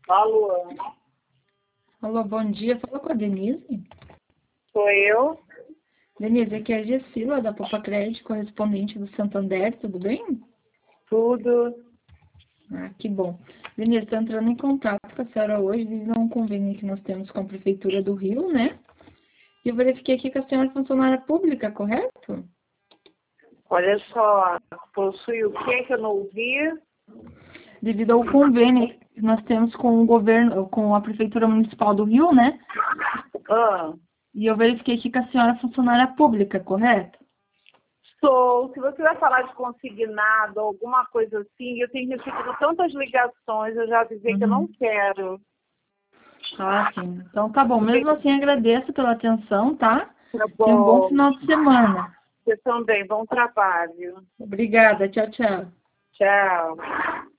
Alô, Alô, bom dia. Fala com a Denise. sou eu? Denise, aqui é a Gessila, da Popa Crédito, correspondente do Santander, tudo bem? Tudo. Ah, que bom. Denise, estou entrando em contato com a senhora hoje devido a um convênio que nós temos com a Prefeitura do Rio, né? E eu verifiquei aqui que a senhora é funcionária pública, correto? Olha só, possui o que eu não ouvi? Devido ao convênio que nós temos com o governo, com a Prefeitura Municipal do Rio, né? Ah, E eu verifiquei aqui que a senhora é funcionária pública, correto? sou. Se você vai falar de consignado, alguma coisa assim, eu tenho recebido tantas ligações, eu já avisei que eu não Uhum. quero. Ah, sim. Então tá bom. Mesmo assim, agradeço pela atenção, tá? Tá E um bom bom. final de semana. Você também. Bom trabalho. Obrigada. Tchau, tchau. Tchau.